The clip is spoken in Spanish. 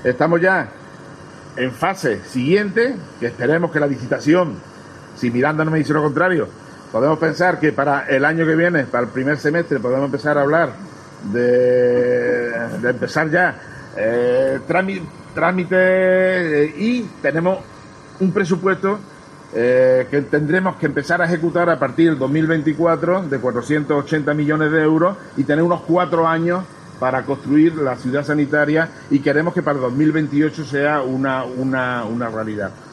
Estamos ya en fase siguiente, que esperemos que la licitación, si Miranda no me dice lo contrario, podemos pensar que para el año que viene, para el primer semestre, podemos empezar a hablar de empezar ya trámite y tenemos un presupuesto que tendremos que empezar a ejecutar a partir del 2024 de 480 millones de euros y tener unos 4 años para construir la ciudad sanitaria, y queremos que para el 2028 sea una realidad.